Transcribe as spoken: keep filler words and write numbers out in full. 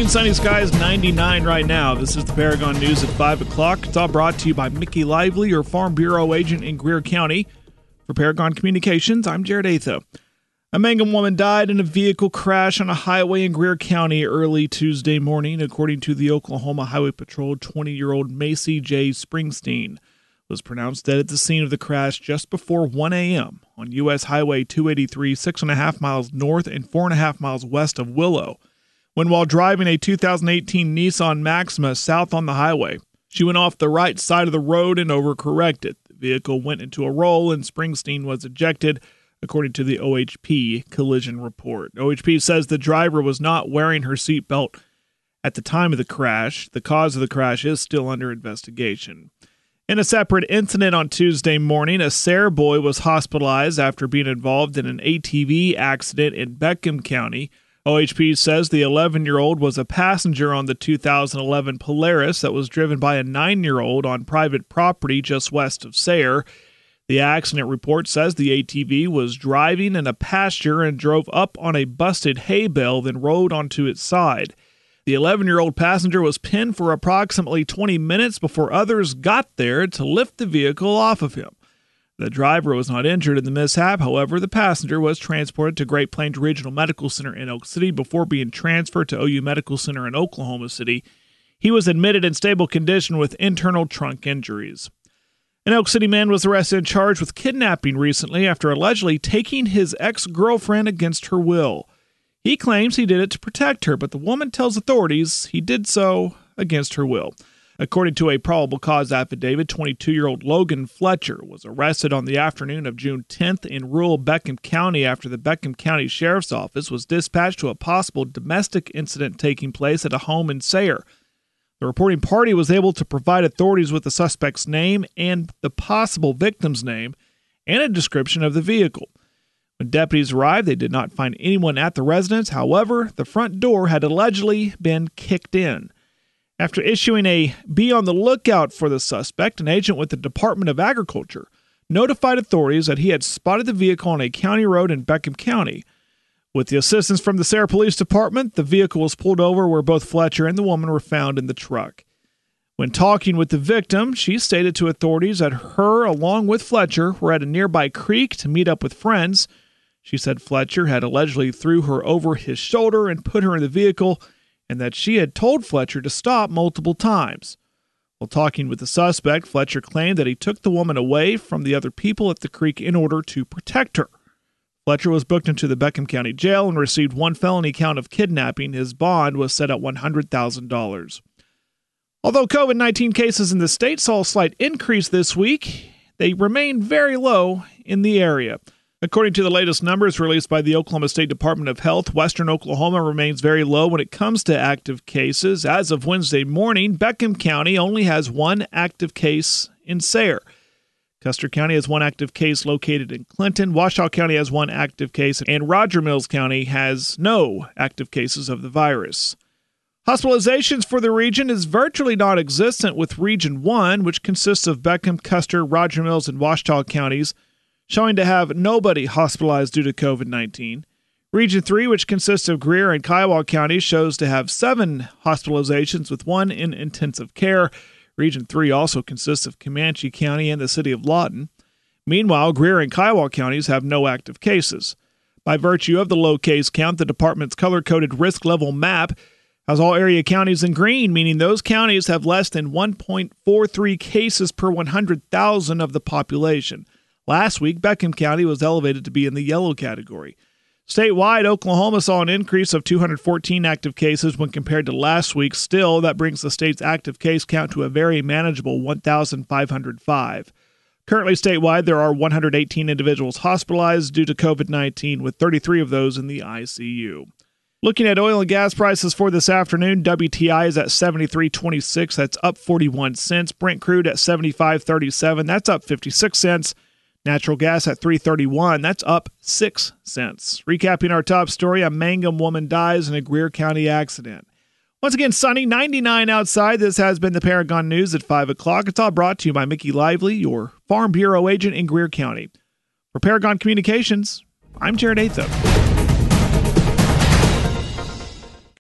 Partly sunny skies, ninety-nine right now. This is the Paragon News at five o'clock. It's all brought to you by Mickey Lively, your Farm Bureau agent in Greer County. For Paragon Communications, I'm Jared Atha. A Mangum woman died in a vehicle crash on a highway in Greer County early Tuesday morning, according to the Oklahoma Highway Patrol. twenty-year-old Macy J. Springsteen was pronounced dead at the scene of the crash just before one a.m. on U S Highway two eighty-three, six and a half miles north and four and a half miles west of Willow, when while driving a two thousand eighteen Nissan Maxima south on the highway. She went off the right side of the road and overcorrected. The vehicle went into a roll and Springsteen was ejected, according to the O H P collision report. O H P says the driver was not wearing her seatbelt at the time of the crash. The cause of the crash is still under investigation. In a separate incident on Tuesday morning, a Sayre boy was hospitalized after being involved in an A T V accident in Beckham County. O H P says the eleven-year-old was a passenger on the two thousand eleven Polaris that was driven by a nine-year-old on private property just west of Sayre. The accident report says the A T V was driving in a pasture and drove up on a busted hay bale, then rode onto its side. The eleven-year-old passenger was pinned for approximately twenty minutes before others got there to lift the vehicle off of him. The driver was not injured in the mishap. However, the passenger was transported to Great Plains Regional Medical Center in Oak City before being transferred to O U Medical Center in Oklahoma City. He was admitted in stable condition with internal trunk injuries. An Oak City man was arrested and charged with kidnapping recently after allegedly taking his ex-girlfriend against her will. He claims he did it to protect her, but the woman tells authorities he did so against her will. According to a probable cause affidavit, twenty-two-year-old Logan Fletcher was arrested on the afternoon of June tenth in rural Beckham County after the Beckham County Sheriff's Office was dispatched to a possible domestic incident taking place at a home in Sayre. The reporting party was able to provide authorities with the suspect's name and the possible victim's name and a description of the vehicle. When deputies arrived, they did not find anyone at the residence. However, the front door had allegedly been kicked in. After issuing a be on the lookout for the suspect, an agent with the Department of Agriculture notified authorities that he had spotted the vehicle on a county road in Beckham County. With the assistance from the Sayre Police Department, the vehicle was pulled over where both Fletcher and the woman were found in the truck. When talking with the victim, she stated to authorities that her, along with Fletcher, were at a nearby creek to meet up with friends. She said Fletcher had allegedly threw her over his shoulder and put her in the vehicle, and that she had told Fletcher to stop multiple times. While talking with the suspect, Fletcher claimed that he took the woman away from the other people at the creek in order to protect her. Fletcher was booked into the Beckham County Jail and received one felony count of kidnapping. His bond was set at one hundred thousand dollars. Although COVID nineteen cases in the state saw a slight increase this week, they remain very low in the area. According to the latest numbers released by the Oklahoma State Department of Health, western Oklahoma remains very low when it comes to active cases. As of Wednesday morning, Beckham County only has one active case in Sayre. Custer County has one active case located in Clinton. Washoe County has one active case, and Roger Mills County has no active cases of the virus. Hospitalizations for the region is virtually non-existent, with Region one, which consists of Beckham, Custer, Roger Mills, and Washoe counties, showing to have nobody hospitalized due to COVID nineteen. Region three, which consists of Greer and Kiowa counties, shows to have seven hospitalizations with one in intensive care. Region three also consists of Comanche County and the city of Lawton. Meanwhile, Greer and Kiowa counties have no active cases. By virtue of the low case count, the department's color-coded risk level map has all area counties in green, meaning those counties have less than one point four three cases per one hundred thousand of the population. Last week, Beckham County was elevated to be in the yellow category. Statewide, Oklahoma saw an increase of two hundred fourteen active cases when compared to last week. Still, that brings the state's active case count to a very manageable one thousand five hundred five. Currently, statewide, there are one hundred eighteen individuals hospitalized due to COVID nineteen, with thirty-three of those in the I C U. Looking at oil and gas prices for this afternoon, W T I is at seventy-three twenty-six. That's up forty-one cents. Brent crude at seventy-five thirty-seven. That's up fifty-six cents. Natural gas at three thirty-one. That's up six cents. Recapping our top story, a Mangum woman dies in a Greer County accident. Once again, sunny, ninety-nine outside. This has been the Paragon News at five o'clock. It's all brought to you by Mickey Lively, your Farm Bureau agent in Greer County. For Paragon Communications, I'm Jared Atha.